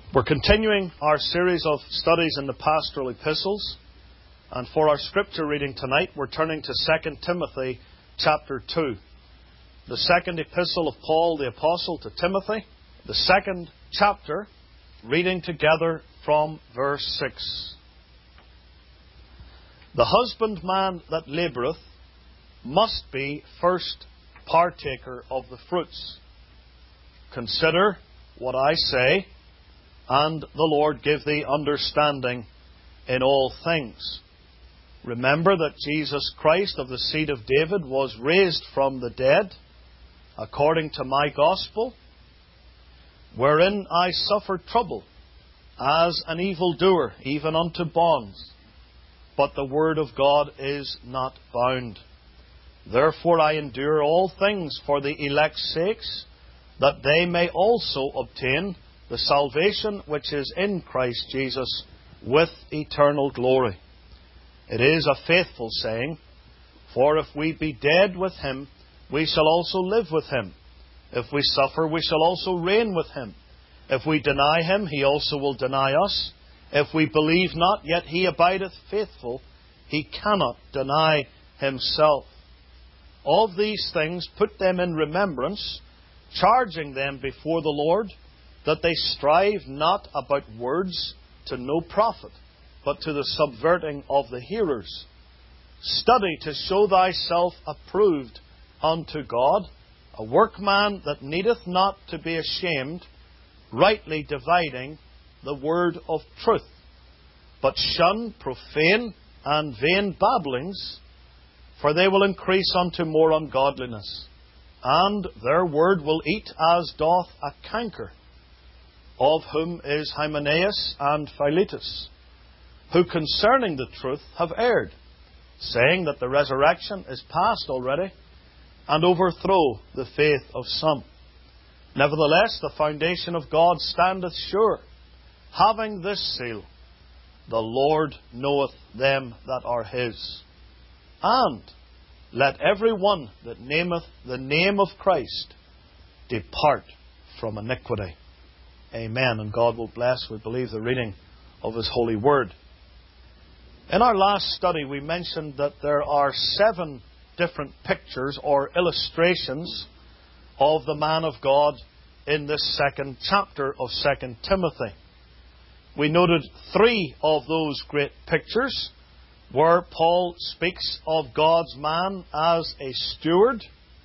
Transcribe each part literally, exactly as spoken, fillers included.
We're continuing our series of studies in the pastoral epistles, and for our scripture reading tonight we're turning to Second Timothy chapter two. The second epistle of Paul the Apostle to Timothy, the second chapter, reading together from verse six. The husbandman that laboureth must be first partaker of the fruits. Consider what I say, and the Lord give thee understanding in all things. Remember that Jesus Christ of the seed of David was raised from the dead, according to my gospel, wherein I suffered trouble, as an evildoer, even unto bonds. But the word of God is not bound. Therefore I endure all things for the elect's sakes, that they may also obtain the salvation which is in Christ Jesus with eternal glory. It is a faithful saying, for if we be dead with him, we shall also live with him. If we suffer, we shall also reign with him. If we deny him, he also will deny us. If we believe not, yet he abideth faithful. He cannot deny himself. Of these things put them in remembrance, charging them before the Lord, that they strive not about words to no profit, but to the subverting of the hearers. Study to show thyself approved unto God, a workman that needeth not to be ashamed, rightly dividing the word of truth. But shun profane and vain babblings, for they will increase unto more ungodliness, and their word will eat as doth a canker, of whom is Hymenaeus and Philetus, who concerning the truth have erred, saying that the resurrection is past already, and overthrow the faith of some. Nevertheless, the foundation of God standeth sure, having this seal, the Lord knoweth them that are his. And let every one that nameth the name of Christ depart from iniquity. Amen. And God will bless, we believe, the reading of His holy word. In our last study, we mentioned that there are seven different pictures or illustrations of the man of God in this second chapter of Second Timothy. We noted three of those great pictures, where Paul speaks of God's man as a steward.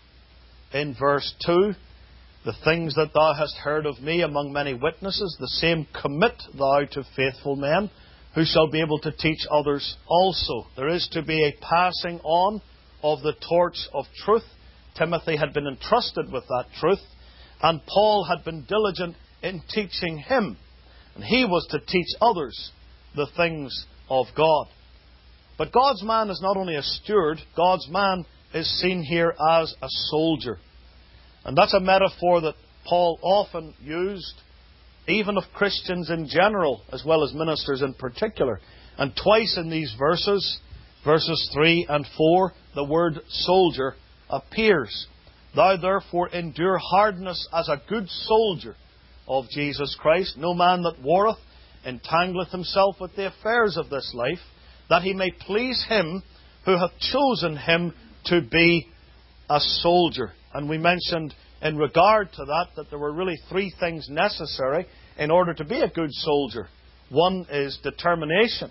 In verse two, the things that thou hast heard of me among many witnesses, the same commit thou to faithful men, who shall be able to teach others also. There is to be a passing on of the torch of truth. Timothy had been entrusted with that truth, and Paul had been diligent in teaching him. And he was to teach others the things of God. But God's man is not only a steward, God's man is seen here as a soldier. And that's a metaphor that Paul often used, even of Christians in general, as well as ministers in particular. And twice in these verses, verses three and four, the word soldier appears. Thou therefore endure hardness as a good soldier of Jesus Christ. No man that warreth entangleth himself with the affairs of this life, that he may please him who hath chosen him to be a soldier. And we mentioned in regard to that, that there were really three things necessary in order to be a good soldier. One is determination.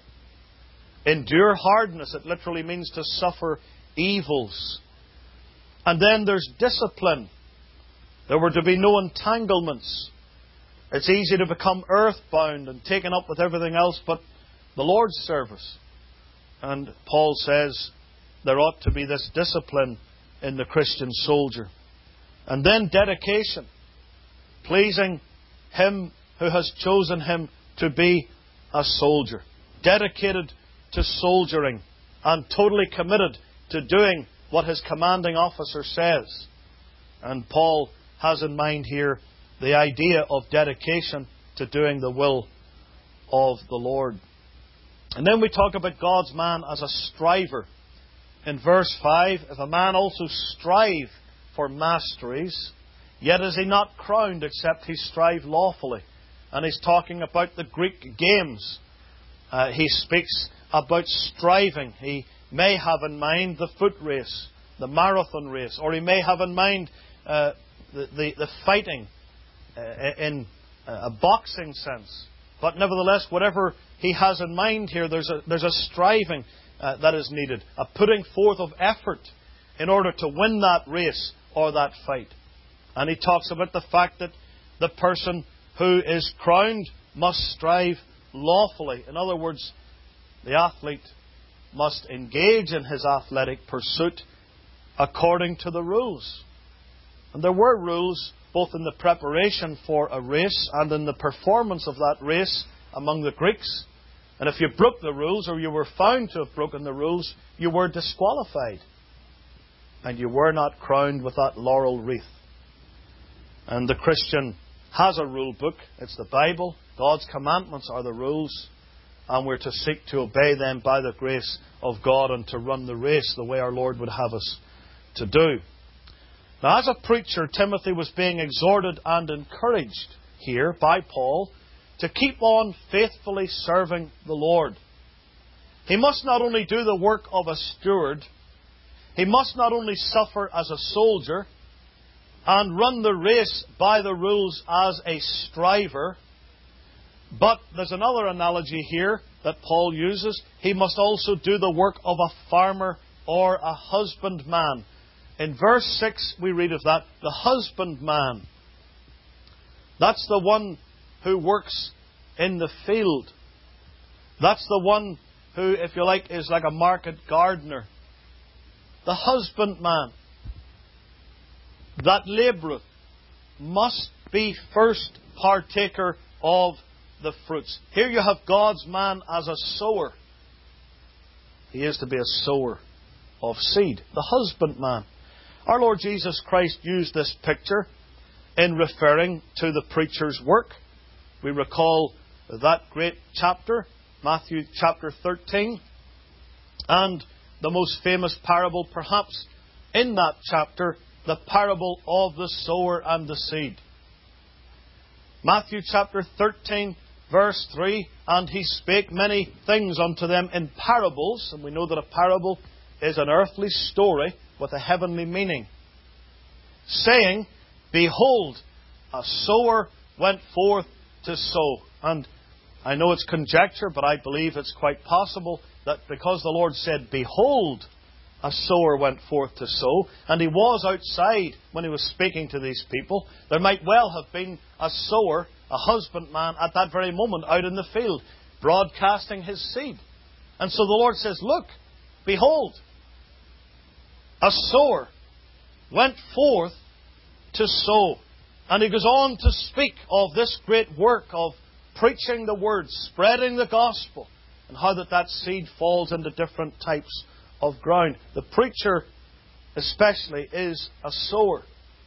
Endure hardness. It literally means to suffer evils. And then there's discipline. There were to be no entanglements. It's easy to become earthbound and taken up with everything else but the Lord's service. And Paul says there ought to be this discipline in the Christian soldier. And then dedication. Pleasing Him who has chosen him to be a soldier. Dedicated to soldiering and totally committed to doing what his commanding officer says. And Paul has in mind here the idea of dedication to doing the will of the Lord. And then we talk about God's man as a striver. In verse five, if a man also strive for masteries, yet is he not crowned except he strive lawfully. and he's talking about the Greek games. Uh, he speaks about striving. He may have in mind the foot race, the marathon race, or he may have in mind uh, the, the, the fighting uh, in a boxing sense. But nevertheless, whatever he has in mind here, there's a, there's a striving uh, that is needed, a putting forth of effort in order to win that race or that fight. And he talks about the fact that the person who is crowned must strive lawfully. In other words, the athlete must engage in his athletic pursuit according to the rules. And there were rules both in the preparation for a race and in the performance of that race among the Greeks. And if you broke the rules, or you were found to have broken the rules, you were disqualified. And you were not crowned with that laurel wreath. And the Christian has a rule book. It's the Bible. God's commandments are the rules. And we're to seek to obey them by the grace of God and to run the race the way our Lord would have us to do. Now, as a preacher, Timothy was being exhorted and encouraged here by Paul to keep on faithfully serving the Lord. He must not only do the work of a steward, he must not only suffer as a soldier and run the race by the rules as a striver, but there's another analogy here that Paul uses. He must also do the work of a farmer or a husbandman. In verse six we read of that, the husbandman. That's the one who works in the field. That's the one who, if you like, is like a market gardener. The husbandman that laboureth must be first partaker of the fruits. Here you have God's man as a sower. He is to be a sower of seed. The husbandman. Our Lord Jesus Christ used this picture in referring to the preacher's work. We recall that great chapter, Matthew chapter thirteen, and the most famous parable perhaps in that chapter, the parable of the sower and the seed. Matthew chapter thirteen, verse three, and he spake many things unto them in parables, and we know that a parable is an earthly story with a heavenly meaning, saying, Behold, a sower went forth to sow. And I know it's conjecture, but I believe it's quite possible that because the Lord said, Behold, a sower went forth to sow, and he was outside when he was speaking to these people, there might well have been a sower, a husbandman, at that very moment out in the field, broadcasting his seed. And so the Lord says, Look, behold, a sower went forth to sow. And he goes on to speak of this great work of preaching the word, spreading the gospel, and how that that seed falls into different types of ground. The preacher especially is a sower.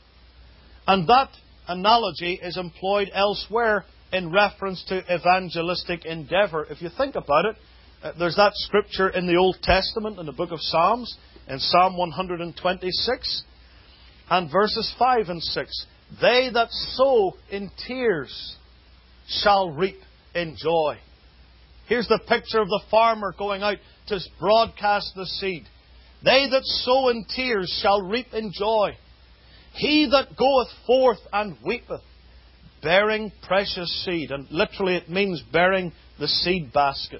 And that analogy is employed elsewhere in reference to evangelistic endeavour. If you think about it, uh, there's that scripture in the Old Testament in the book of Psalms, in Psalm one twenty-six, and verses five and six. They that sow in tears shall reap in joy. Here's the picture of the farmer going out to broadcast the seed. They that sow in tears shall reap in joy. He that goeth forth and weepeth, bearing precious seed, and literally it means bearing the seed basket,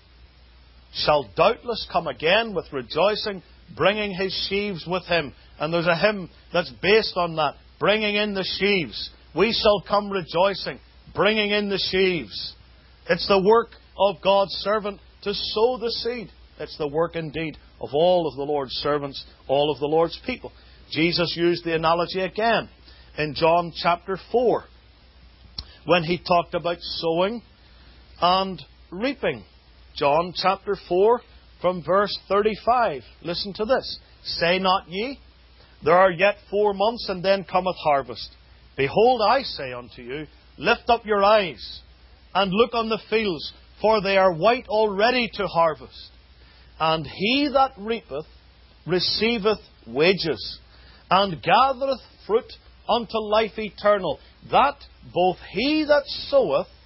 shall doubtless come again with rejoicing, bringing his sheaves with him. And there's a hymn that's based on that. Bringing in the sheaves. We shall come rejoicing, bringing in the sheaves. It's the work of God's servant to sow the seed. It's the work indeed of all of the Lord's servants, all of the Lord's people. Jesus used the analogy again in John chapter four, when he talked about sowing and reaping. John chapter four, from verse thirty-five. Listen to this. Say not ye, there are yet four months, and then cometh harvest. Behold, I say unto you, lift up your eyes, and look on the fields, for they are white already to harvest. And he that reapeth receiveth wages, and gathereth fruit unto life eternal, that both he that soweth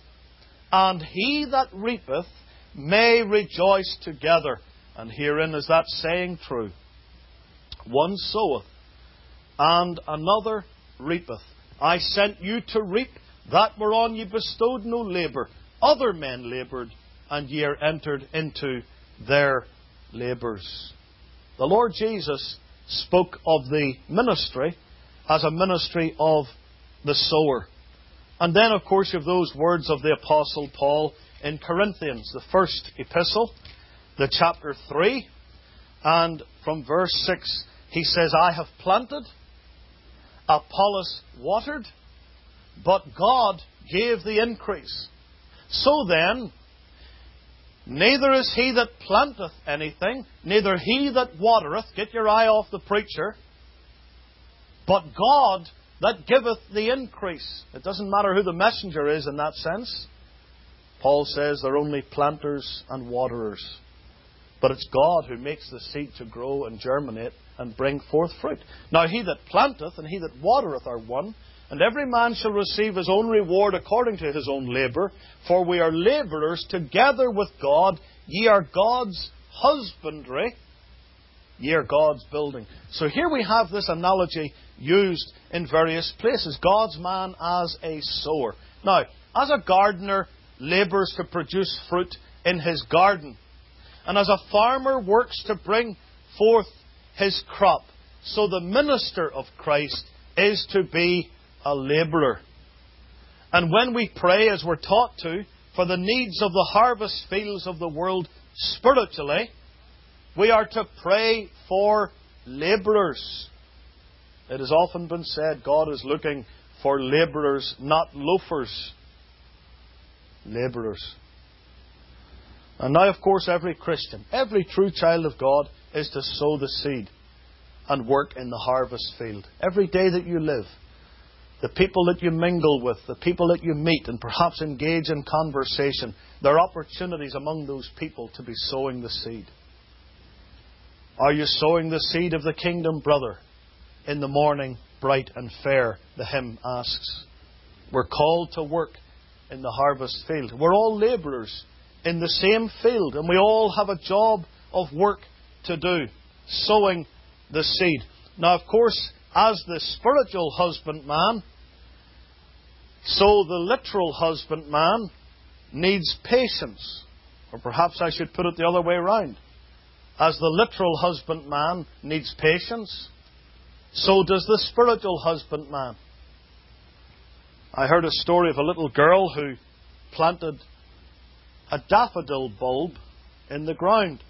and he that reapeth may rejoice together. And herein is that saying true. One soweth, and another reapeth. I sent you to reap that whereon ye bestowed no labour. Other men laboured, and ye are entered into their labours. The Lord Jesus spoke of the ministry as a ministry of the sower. And then, of course, you have those words of the Apostle Paul in Corinthians, the first epistle, the chapter three, and from verse six, he says, I have planted, Apollos watered, but God gave the increase. So then, neither is he that planteth anything, neither he that watereth, get your eye off the preacher, but God that giveth the increase. It doesn't matter who the messenger is in that sense. Paul says they're only planters and waterers. But it's God who makes the seed to grow and germinate and bring forth fruit. Now he that planteth and he that watereth are one, and every man shall receive his own reward according to his own labour. For we are labourers together with God. Ye are God's husbandry. Ye are God's building. So here we have this analogy used in various places. God's man as a sower. Now, as a gardener labours to produce fruit in his garden, and as a farmer works to bring forth his crop, so the minister of Christ is to be a labourer. And when we pray, as we're taught to, for the needs of the harvest fields of the world spiritually, we are to pray for labourers. It has often been said God is looking for labourers, not loafers. Labourers. And now, of course, every Christian, every true child of God is to sow the seed and work in the harvest field. Every day that you live, the people that you mingle with, the people that you meet and perhaps engage in conversation, there are opportunities among those people to be sowing the seed. Are you sowing the seed of the kingdom, brother? In the morning, bright and fair, the hymn asks. We're called to work in the harvest field. We're all labourers in the same field, and we all have a job of work to do, sowing the seed. Now, of course, as the spiritual husbandman, so the literal husbandman needs patience. Or perhaps I should put it the other way around. As the literal husbandman needs patience, so does the spiritual husbandman. I heard a story of a little girl who planted a daffodil bulb in the ground.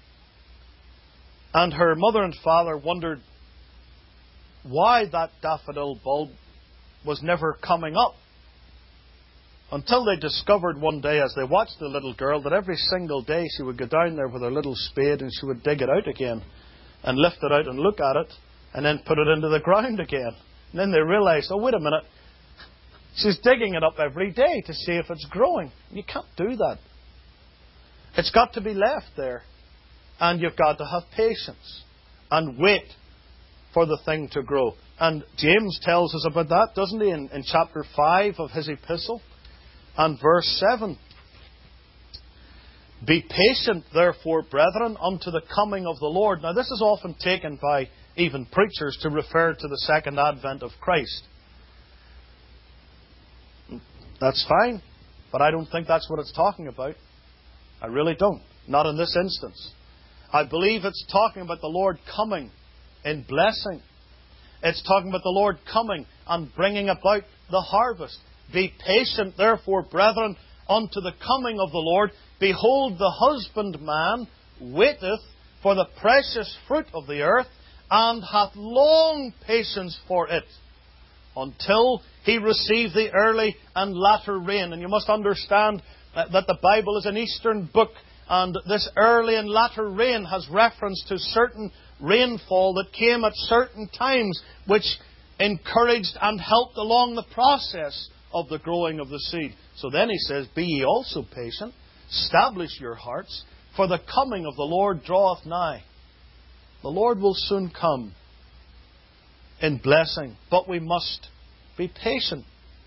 And her mother and father wondered why that daffodil bulb was never coming up. Until they discovered one day, as they watched the little girl, that every single day she would go down there with her little spade and she would dig it out again and lift it out and look at it and then put it into the ground again. And then they realised, oh, wait a minute, she's digging it up every day to see if it's growing. You can't do that. It's got to be left there. And you've got to have patience and wait for the thing to grow. And James tells us about that, doesn't he, in, in chapter five of his epistle and verse seven. Be patient, therefore, brethren, unto the coming of the Lord. Now, this is often taken by even preachers to refer to the second advent of Christ. That's fine, but I don't think that's what it's talking about. I really don't. Not in this instance. I believe it's talking about the Lord coming in blessing. It's talking about the Lord coming and bringing about the harvest. Be patient, therefore, brethren, unto the coming of the Lord. Behold, the husbandman waiteth for the precious fruit of the earth, and hath long patience for it, until he receive the early and latter rain. And you must understand that the Bible is an Eastern book, and this early and latter rain has reference to certain rainfall that came at certain times, which encouraged and helped along the process of the growing of the seed. So then he says, be ye also patient, establish your hearts, for the coming of the Lord draweth nigh. The Lord will soon come in blessing, but we must be patient.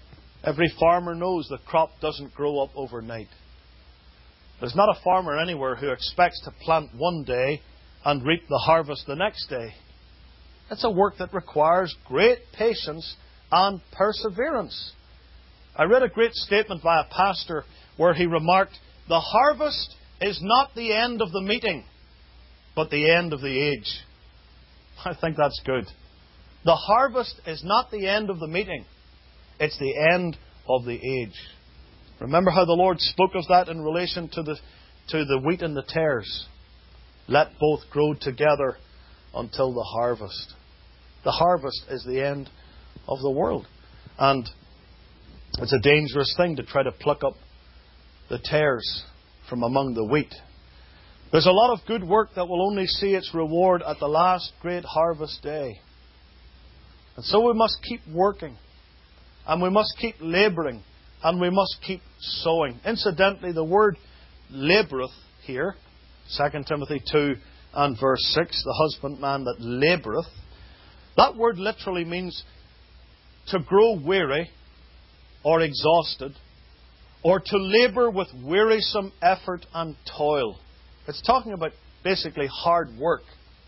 Every farmer knows the crop doesn't grow up overnight. There's not a farmer anywhere who expects to plant one day and reap the harvest the next day. It's a work that requires great patience and perseverance. I read a great statement by a pastor where he remarked, "The harvest is not the end of the meeting, but the end of the age." I think that's good. The harvest is not the end of the meeting. It's the end of the age. Remember how the Lord spoke of that in relation to the, to the wheat and the tares. Let both grow together until the harvest. The harvest is the end of the world. And it's a dangerous thing to try to pluck up the tares from among the wheat. There's a lot of good work that will only see its reward at the last great harvest day. And so we must keep working. And we must keep labouring. And we must keep sowing. Incidentally, the word laboureth here, Second Timothy two and verse six, the husbandman that laboureth, that word literally means to grow weary or exhausted, or to labour with wearisome effort and toil. It's talking about basically hard work.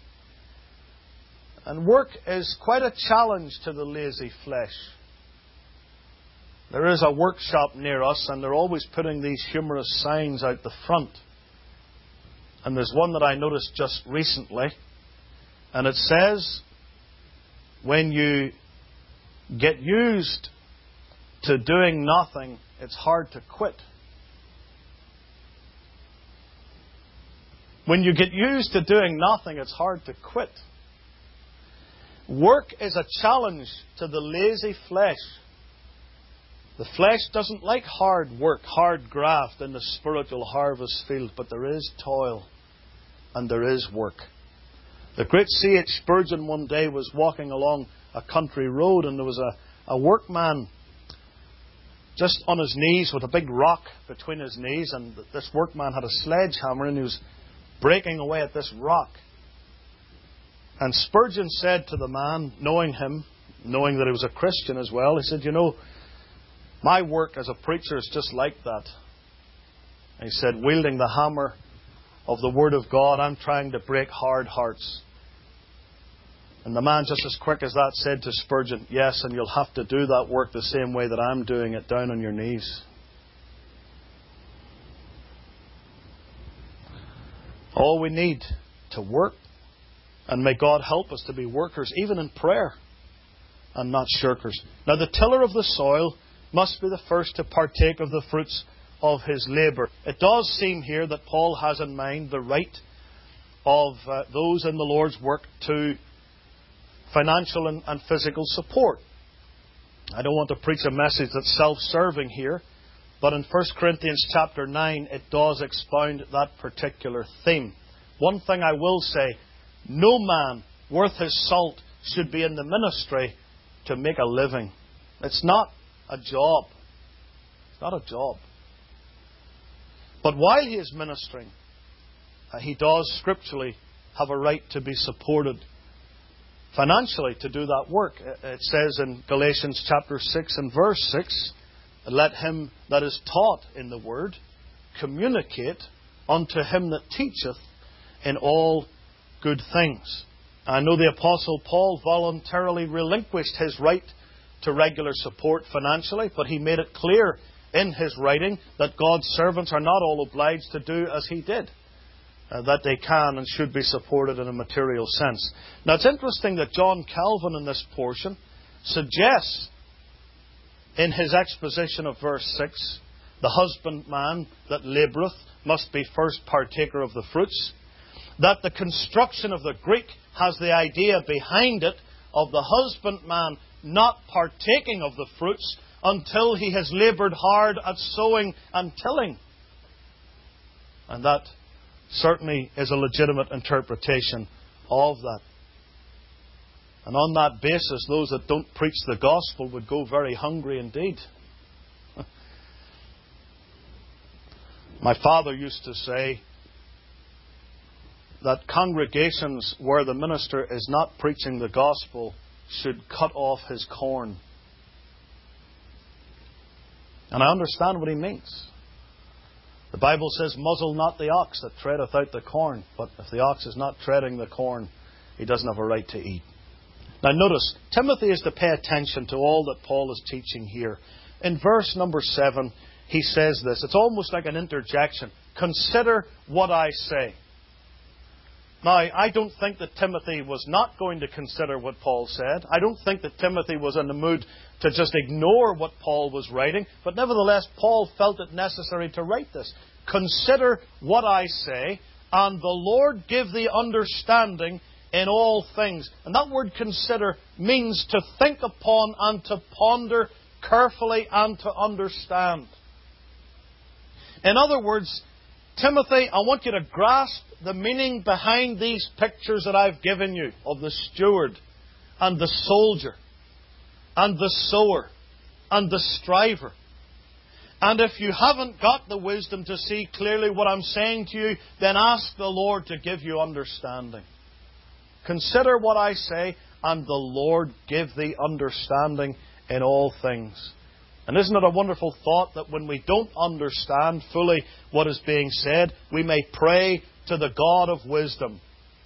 And work is quite a challenge to the lazy flesh. There is a workshop near us, and they're always putting these humorous signs out the front. And there's one that I noticed just recently, and it says, when you get used to doing nothing, it's hard to quit. When you get used to doing nothing, it's hard to quit. Work is a challenge to the lazy flesh. The flesh doesn't like hard work, hard graft in the spiritual harvest field, but there is toil and there is work. The great C H Spurgeon one day was walking along a country road, and there was a, a workman just on his knees with a big rock between his knees, and this workman had a sledgehammer and he was breaking away at this rock. And Spurgeon said to the man, knowing him, knowing that he was a Christian as well, he said, "You know, my work as a preacher is just like that." And he said, wielding the hammer of the Word of God, I'm trying to break hard hearts. And the man, just as quick as that, said to Spurgeon, "Yes, and you'll have to do that work the same way that I'm doing it, down on your knees." All we need to work, and may God help us to be workers, even in prayer, and not shirkers. Now, the tiller of the soil must be the first to partake of the fruits of his labour. It does seem here that Paul has in mind the right of uh, those in the Lord's work to financial and, and physical support. I don't want to preach a message that's self-serving here, but in First Corinthians chapter nine it does expound that particular theme. One thing I will say, no man worth his salt should be in the ministry to make a living. It's not a job. It's not a job. But while he is ministering, uh, he does scripturally have a right to be supported financially to do that work. It says in Galatians chapter six and verse six, "Let him that is taught in the word communicate unto him that teacheth in all good things." I know the Apostle Paul voluntarily relinquished his right to regular support financially, but he made it clear in his writing that God's servants are not all obliged to do as he did, uh, that they can and should be supported in a material sense. Now, it's interesting that John Calvin in this portion suggests in his exposition of verse six, the husbandman that laboureth must be first partaker of the fruits, that the construction of the Greek has the idea behind it of the husbandman not partaking of the fruits until he has laboured hard at sowing and tilling. And that certainly is a legitimate interpretation of that. And on that basis, those that don't preach the gospel would go very hungry indeed. My father used to say that congregations where the minister is not preaching the gospel should cut off his corn. And I understand what he means. The Bible says, muzzle not the ox that treadeth out the corn. But if the ox is not treading the corn, he doesn't have a right to eat. Now notice, Timothy is to pay attention to all that Paul is teaching here. In verse number seven, he says this. It's almost like an interjection. Consider what I say. Now, I don't think that Timothy was not going to consider what Paul said. I don't think that Timothy was in the mood to just ignore what Paul was writing. But nevertheless, Paul felt it necessary to write this. Consider what I say, and the Lord give thee understanding in all things. And that word consider means to think upon and to ponder carefully and to understand. In other words, Timothy, I want you to grasp the meaning behind these pictures that I've given you of the steward and the soldier and the sower and the striver. And if you haven't got the wisdom to see clearly what I'm saying to you, then ask the Lord to give you understanding. Consider what I say, and the Lord give thee understanding in all things. And isn't it a wonderful thought that when we don't understand fully what is being said, we may pray to the God of wisdom.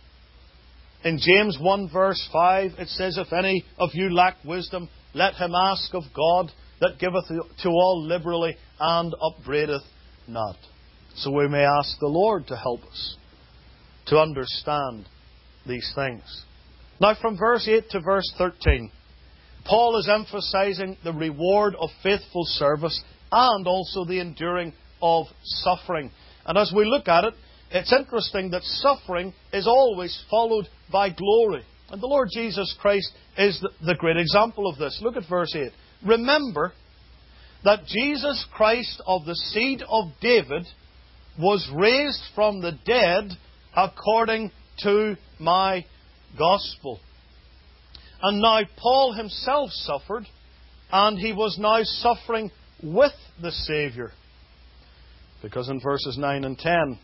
In James one verse five, it says, if any of you lack wisdom, let him ask of God, that giveth to all liberally and upbraideth not. So we may ask the Lord to help us to understand these things. Now from verse eight to verse thirteen, Paul is emphasizing the reward of faithful service and also the enduring of suffering. And as we look at it, it's interesting that suffering is always followed by glory. And the Lord Jesus Christ is the great example of this. Look at verse eight. Remember that Jesus Christ of the seed of David was raised from the dead according to my gospel. And now Paul himself suffered, and he was now suffering with the Saviour. Because in verses nine and ten,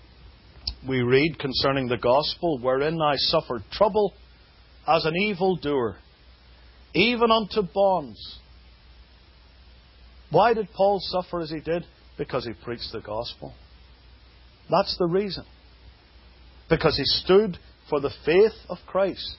we read concerning the gospel, wherein I suffered trouble as an evildoer, even unto bonds. Why did Paul suffer as he did? Because he preached the gospel. That's the reason. Because he stood for the faith of Christ.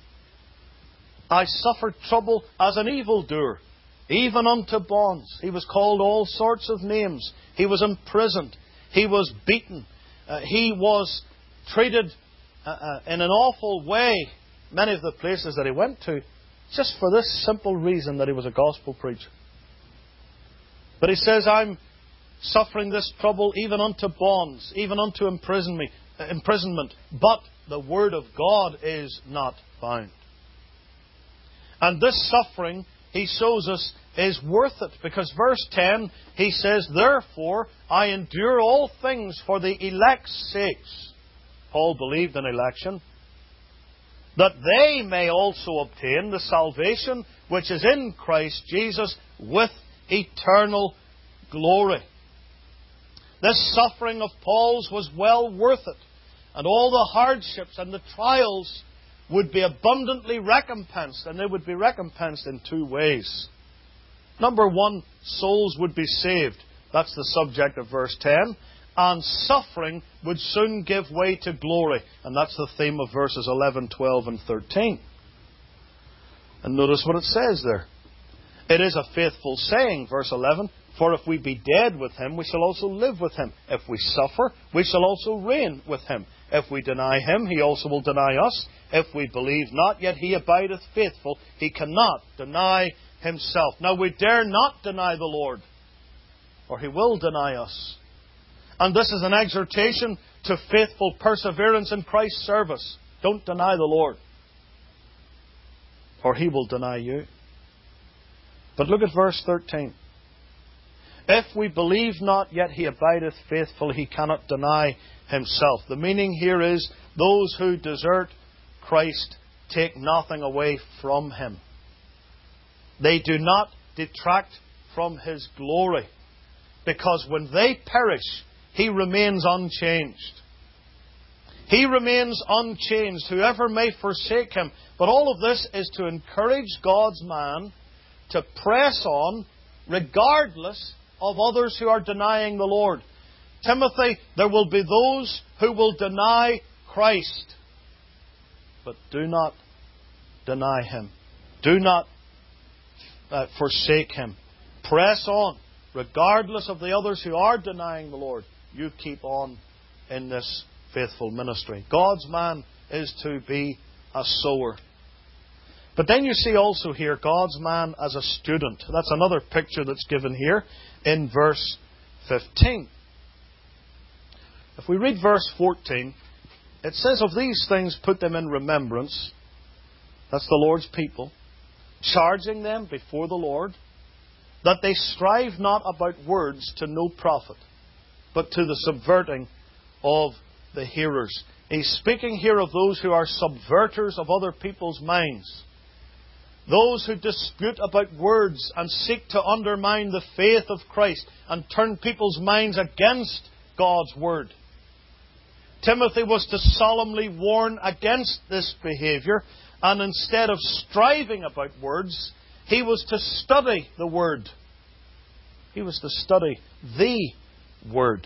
I suffered trouble as an evildoer, even unto bonds. He was called all sorts of names. He was imprisoned. He was beaten. Uh, he was treated uh, uh, in an awful way, many of the places that he went to, just for this simple reason that he was a gospel preacher. But he says, I'm suffering this trouble even unto bonds, even unto imprisonment, imprisonment. But the word of God is not bound. And this suffering, he shows us, is worth it. Because verse ten, he says, therefore I endure all things for the elect's sakes. Paul believed in election. That they may also obtain the salvation which is in Christ Jesus with eternal glory. This suffering of Paul's was well worth it. And all the hardships and the trials would be abundantly recompensed, and they would be recompensed in two ways. Number one, souls would be saved. That's the subject of verse ten. And suffering would soon give way to glory. And that's the theme of verses eleven, twelve and thirteen. And notice what it says there. It is a faithful saying, verse eleven, for if we be dead with him, we shall also live with him. If we suffer, we shall also reign with him. If we deny him, he also will deny us. If we believe not, yet he abideth faithful. He cannot deny himself. Now we dare not deny the Lord, or he will deny us. And this is an exhortation to faithful perseverance in Christ's service. Don't deny the Lord, or he will deny you. But look at verse thirteen. If we believe not, yet he abideth faithful, he cannot deny himself. The meaning here is, those who desert Christ take nothing away from him. They do not detract from his glory. Because when they perish, he remains unchanged. He remains unchanged, whoever may forsake him. But all of this is to encourage God's man to press on regardless of others who are denying the Lord. Timothy, there will be those who will deny Christ. But do not deny Him. Do not uh, forsake Him. Press on. Regardless of the others who are denying the Lord, you keep on in this faithful ministry. God's man is to be a sower. But then you see also here God's man as a student. That's another picture that's given here in verse fifteen. If we read verse fourteen, it says, "Of these things put them in remembrance," that's the Lord's people, "charging them before the Lord, that they strive not about words to no profit, but to the subverting of the hearers." He's speaking here of those who are subverters of other people's minds. Those who dispute about words and seek to undermine the faith of Christ and turn people's minds against God's Word. Timothy was to solemnly warn against this behaviour, and instead of striving about words, he was to study the Word. He was to study the Word.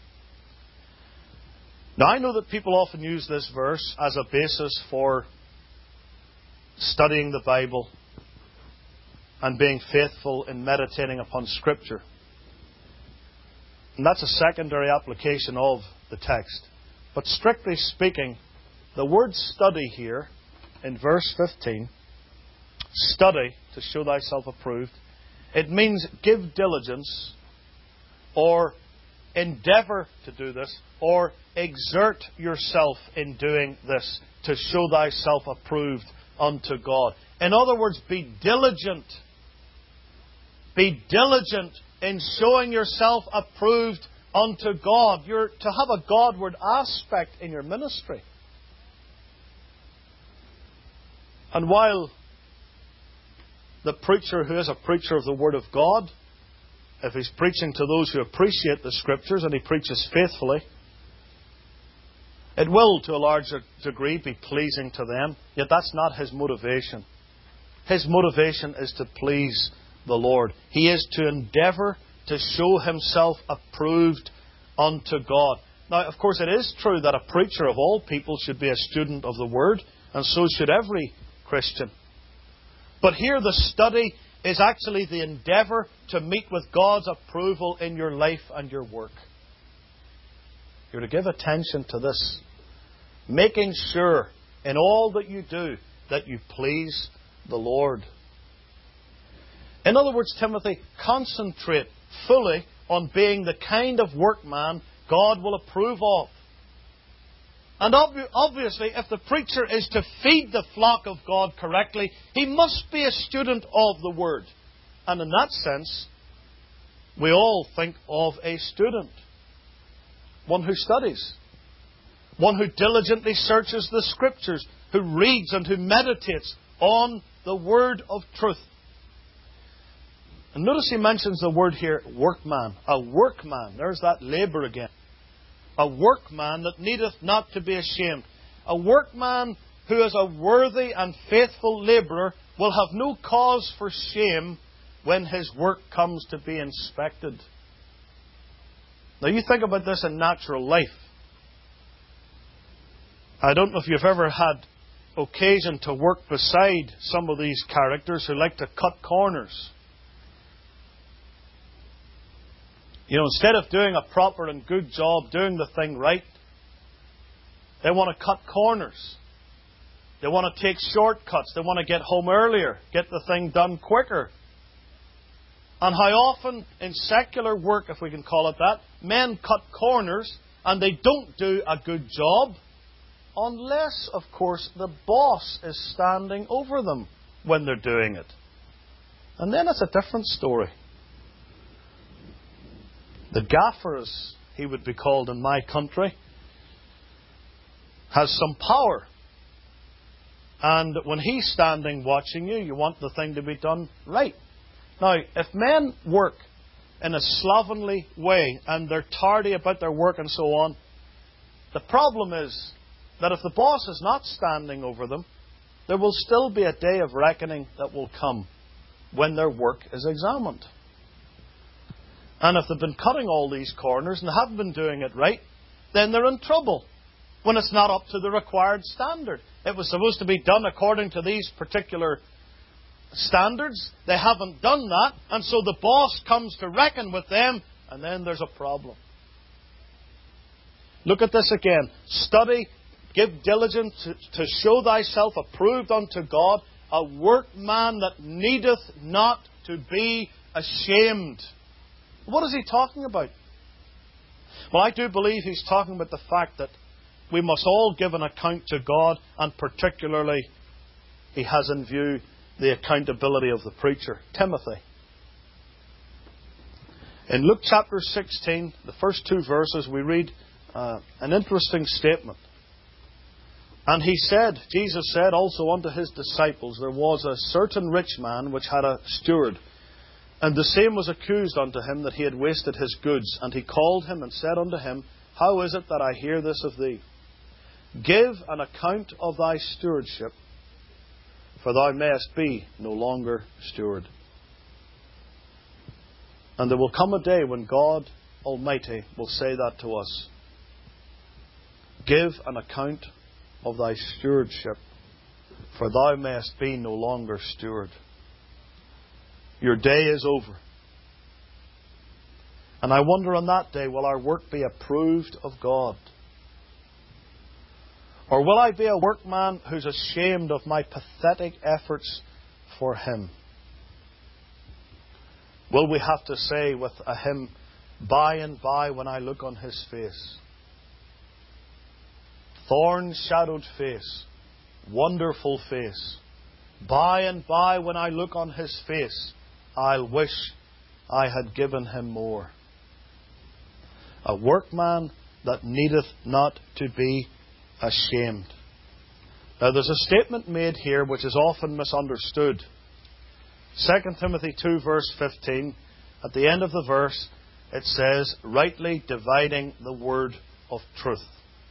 Now, I know that people often use this verse as a basis for studying the Bible and being faithful in meditating upon Scripture. And that's a secondary application of the text. But strictly speaking, the word study here in verse fifteen, study to show thyself approved, it means give diligence or endeavour to do this or exert yourself in doing this to show thyself approved unto God. In other words, be diligent. Be diligent in showing yourself approved unto God. You're to have a Godward aspect in your ministry. And while the preacher who is a preacher of the Word of God, if he's preaching to those who appreciate the Scriptures and he preaches faithfully, it will, to a large degree, be pleasing to them. Yet that's not his motivation. His motivation is to please the Lord. He is to endeavour to show himself approved unto God. Now, of course, it is true that a preacher of all people should be a student of the Word, and so should every Christian. But here the study is actually the endeavour to meet with God's approval in your life and your work. You're to give attention to this, making sure in all that you do that you please the Lord. In other words, Timothy, concentrate fully on being the kind of workman God will approve of. And ob- obviously, if the preacher is to feed the flock of God correctly, he must be a student of the Word. And in that sense, we all think of a student. One who studies. One who diligently searches the Scriptures, who reads and who meditates on the Word of truth. And notice he mentions the word here, workman. A workman. There's that labour again. A workman that needeth not to be ashamed. A workman who is a worthy and faithful labourer will have no cause for shame when his work comes to be inspected. Now you think about this in natural life. I don't know if you've ever had occasion to work beside some of these characters who like to cut corners. You know, instead of doing a proper and good job, doing the thing right, they want to cut corners. They want to take shortcuts. They want to get home earlier, get the thing done quicker. And how often in secular work, if we can call it that, men cut corners and they don't do a good job unless, of course, the boss is standing over them when they're doing it. And then it's a different story. The gaffer, as he would be called in my country, has some power. And when he's standing watching you, you want the thing to be done right. Now, if men work in a slovenly way and they're tardy about their work and so on, the problem is that if the boss is not standing over them, there will still be a day of reckoning that will come when their work is examined. And if they've been cutting all these corners and haven't been doing it right, then they're in trouble when it's not up to the required standard. It was supposed to be done according to these particular standards. They haven't done that, and so the boss comes to reckon with them, and then there's a problem. Look at this again. Study, give diligence to, to show thyself approved unto God, a workman that needeth not to be ashamed. What is he talking about? Well, I do believe he's talking about the fact that we must all give an account to God, and particularly he has in view the accountability of the preacher, Timothy. In Luke chapter sixteen, the first two verses, we read uh, an interesting statement. And he said, Jesus said also unto his disciples, there was a certain rich man which had a steward, and the same was accused unto him that he had wasted his goods. And he called him and said unto him, how is it that I hear this of thee? Give an account of thy stewardship, for thou mayest be no longer steward. And there will come a day when God Almighty will say that to us. Give an account of thy stewardship, for thou mayest be no longer steward. Your day is over. And I wonder on that day, will our work be approved of God? Or will I be a workman who's ashamed of my pathetic efforts for Him? Will we have to say with a hymn, by and by when I look on His face, thorn-shadowed face, wonderful face, by and by when I look on His face, I'll wish I had given Him more. A workman that needeth not to be ashamed. Now there's a statement made here which is often misunderstood. Second Timothy two verse fifteen, at the end of the verse, it says, rightly dividing the word of truth.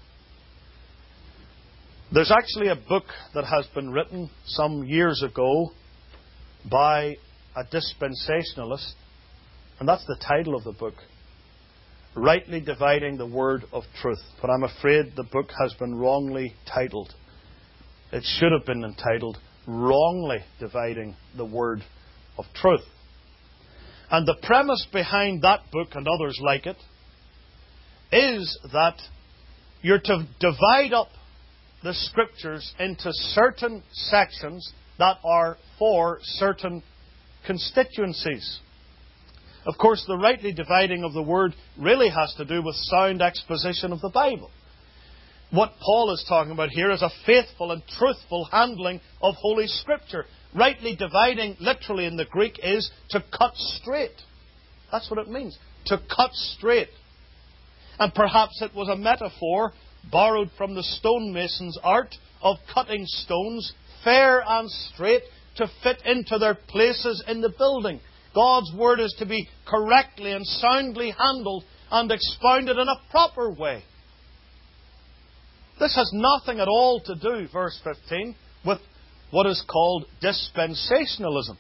There's actually a book that has been written some years ago by a dispensationalist, and that's the title of the book, Rightly Dividing the Word of Truth. But I'm afraid the book has been wrongly titled. It should have been entitled, Wrongly Dividing the Word of Truth. And the premise behind that book and others like it is that you're to divide up the Scriptures into certain sections that are for certain constituencies. Of course, the rightly dividing of the Word really has to do with sound exposition of the Bible. What Paul is talking about here is a faithful and truthful handling of Holy Scripture. Rightly dividing, literally in the Greek, is to cut straight. That's what it means, to cut straight. And perhaps it was a metaphor borrowed from the stonemason's art of cutting stones fair and straight to fit into their places in the building. God's Word is to be correctly and soundly handled and expounded in a proper way. This has nothing at all to do, verse fifteen, with what is called dispensationalism.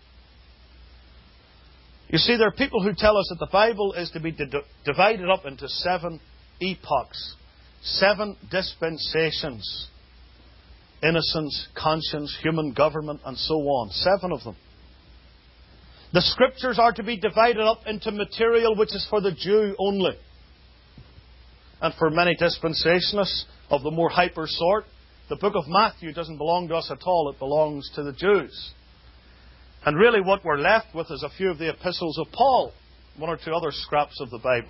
You see, there are people who tell us that the Bible is to be di- divided up into seven epochs, seven dispensations. Innocence, conscience, human government, and so on. Seven of them. The Scriptures are to be divided up into material which is for the Jew only. And for many dispensationalists of the more hyper sort, the book of Matthew doesn't belong to us at all. It belongs to the Jews. And really what we're left with is a few of the epistles of Paul, one or two other scraps of the Bible.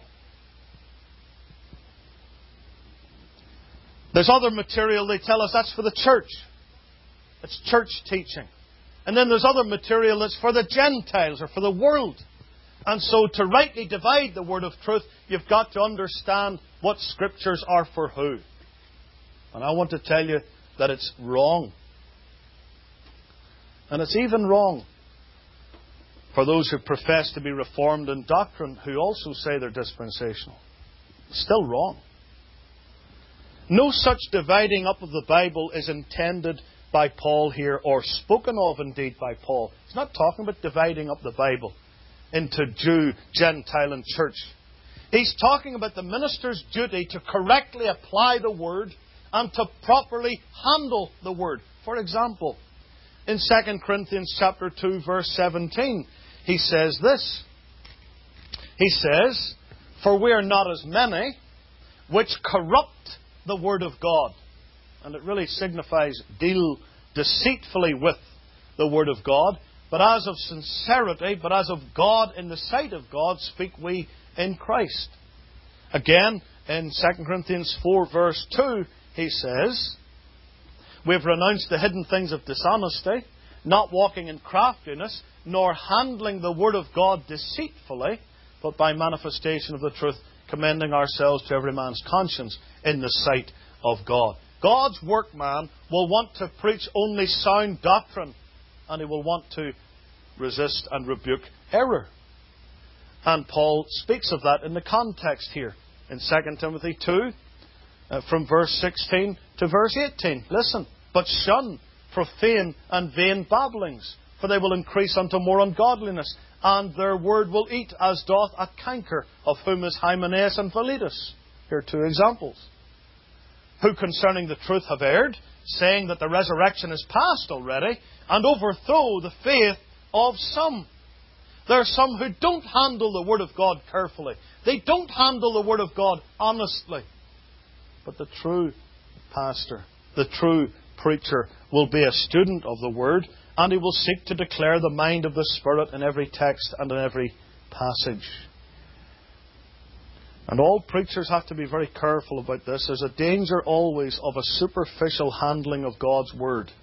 There's other material, they tell us, that's for the church. It's church teaching. And then there's other material that's for the Gentiles or for the world. And so to rightly divide the word of truth, you've got to understand what Scriptures are for who. And I want to tell you that it's wrong. And it's even wrong for those who profess to be Reformed in doctrine who also say they're dispensational. It's still wrong. No such dividing up of the Bible is intended by Paul here, or spoken of indeed by Paul. He's not talking about dividing up the Bible. into Jew, Gentile and church. He's talking about the minister's duty to correctly apply the Word and to properly handle the Word. For example, in Second Corinthians chapter two, verse seventeen, he says this. He says, "For we are not as many which corrupt the Word of God." And it really signifies deal deceitfully with the Word of God. "But as of sincerity, but as of God in the sight of God, speak we in Christ." Again, in Second Corinthians four, verse two, he says, "We have renounced the hidden things of dishonesty, not walking in craftiness, nor handling the Word of God deceitfully, but by manifestation of the truth, commending ourselves to every man's conscience in the sight of God." God's workman will want to preach only sound doctrine, and he will want to resist and rebuke error. And Paul speaks of that in the context here in Second Timothy two, uh, from verse sixteen to verse eighteen. Listen, "But shun profane and vain babblings, for they will increase unto more ungodliness, and their word will eat, as doth a canker, of whom is Hymenaeus and Philetus." Here are two examples. "Who concerning the truth have erred, saying that the resurrection is past already, and overthrow the faith of some." There are some who don't handle the Word of God carefully. They don't handle the Word of God honestly. But the true pastor, the true preacher, will be a student of the Word, and he will seek to declare the mind of the Spirit in every text and in every passage. And all preachers have to be very careful about this. There's a danger always of a superficial handling of God's Word.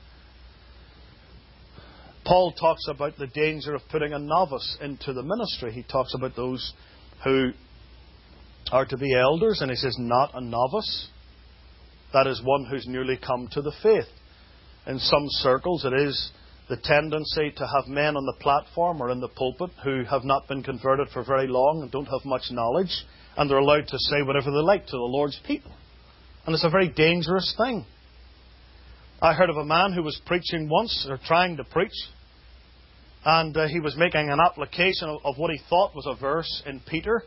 Paul talks about the danger of putting a novice into the ministry. He talks about those who are to be elders, and he says, not a novice. That is one who's newly come to the faith. In some circles, it is the tendency to have men on the platform or in the pulpit who have not been converted for very long and don't have much knowledge, and they're allowed to say whatever they like to the Lord's people. And it's a very dangerous thing. I heard of a man who was preaching once, or trying to preach, and uh, he was making an application of, of what he thought was a verse in Peter,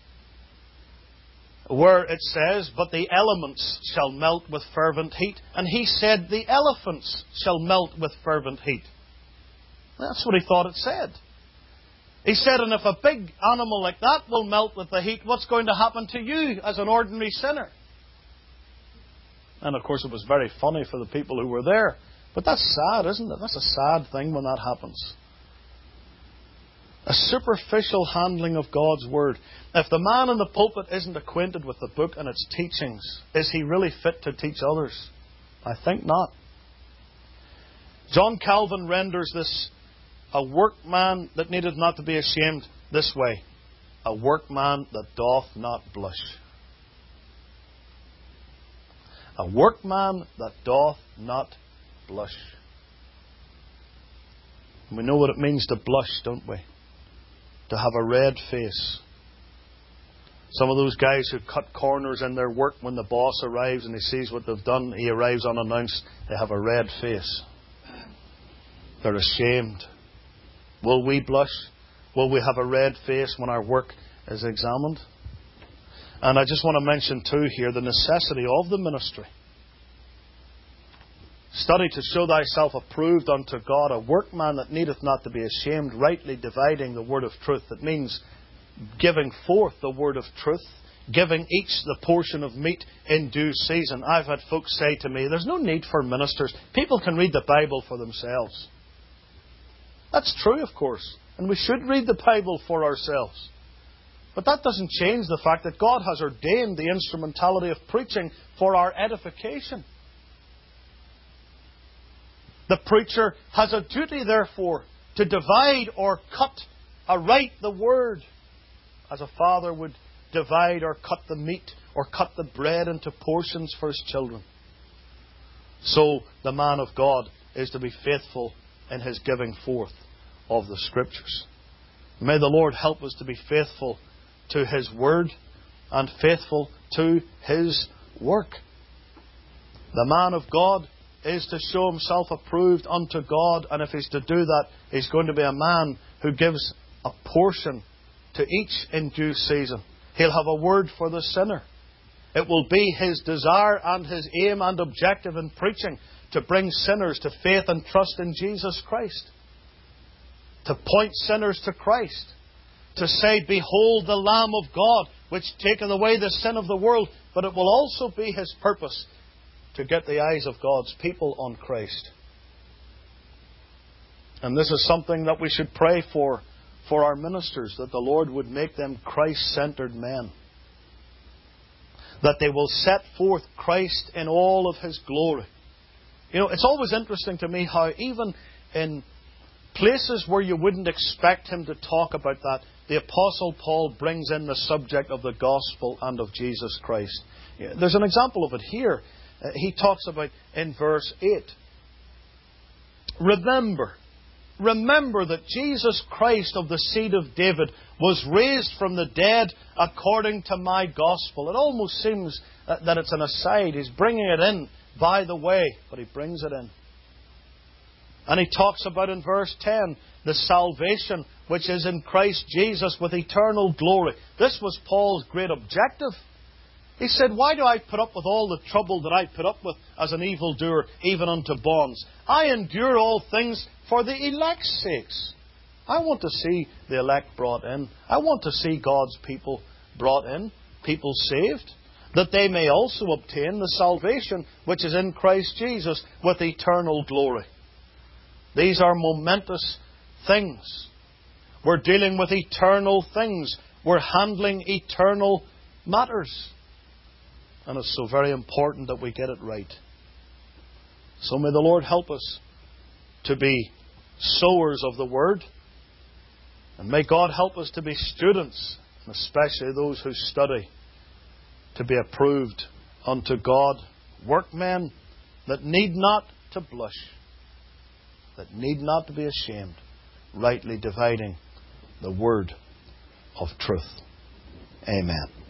where it says, "But the elements shall melt with fervent heat." And he said, "The elephants shall melt with fervent heat." That's what he thought it said. He said, and if a big animal like that will melt with the heat, what's going to happen to you as an ordinary sinner? And of course it was very funny for the people who were there. But that's sad, isn't it? That's a sad thing when that happens. A superficial handling of God's Word. If the man in the pulpit isn't acquainted with the book and its teachings, is he really fit to teach others? I think not. John Calvin renders this, "a workman that needeth not to be ashamed," this way: "a workman that doth not blush." A workman that doth not blush. We know what it means to blush, don't we? To have a red face. Some of those guys who cut corners in their work, when the boss arrives and he sees what they've done, he arrives unannounced, they have a red face. They're ashamed. Will we blush? Will we have a red face when our work is examined? And I just want to mention too here the necessity of the ministry. "Study to show thyself approved unto God, a workman that needeth not to be ashamed, rightly dividing the word of truth." That means giving forth the word of truth, giving each the portion of meat in due season. I've had folks say to me, there's no need for ministers. People can read the Bible for themselves. That's true, of course. And we should read the Bible for ourselves. But that doesn't change the fact that God has ordained the instrumentality of preaching for our edification. The preacher has a duty, therefore, to divide or cut aright the word, as a father would divide or cut the meat or cut the bread into portions for his children. So the man of God is to be faithful in his giving forth of the Scriptures. May the Lord help us to be faithful to His Word and faithful to His work. The man of God is to show himself approved unto God, and if he's to do that, he's going to be a man who gives a portion to each in due season. He'll have a word for the sinner. It will be His desire and His aim and objective in preaching to bring sinners to faith and trust in Jesus Christ. To point sinners to Christ. To say, behold the Lamb of God, which taketh away the sin of the world. But it will also be His purpose to get the eyes of God's people on Christ. And this is something that we should pray for, for our ministers, that the Lord would make them Christ-centered men. That they will set forth Christ in all of His glory. You know, it's always interesting to me how even in places where you wouldn't expect him to talk about that, the Apostle Paul brings in the subject of the gospel and of Jesus Christ. There's an example of it here. Uh, he talks about in verse eight. Remember, remember that Jesus Christ of the seed of David was raised from the dead according to my gospel. It almost seems that it's an aside. He's bringing it in by the way, but he brings it in. And he talks about in verse ten, the salvation which is in Christ Jesus with eternal glory. This was Paul's great objective. He said, why do I put up with all the trouble that I put up with as an evildoer, even unto bonds? I endure all things for the elect's sakes. I want to see the elect brought in. I want to see God's people brought in, people saved, that they may also obtain the salvation which is in Christ Jesus with eternal glory. These are momentous things. We're dealing with eternal things. We're handling eternal matters. And it's so very important that we get it right. So may the Lord help us to be sowers of the Word. And may God help us to be students, and especially those who study, to be approved unto God, workmen that need not to blush, that need not to be ashamed, rightly dividing the word of truth. Amen.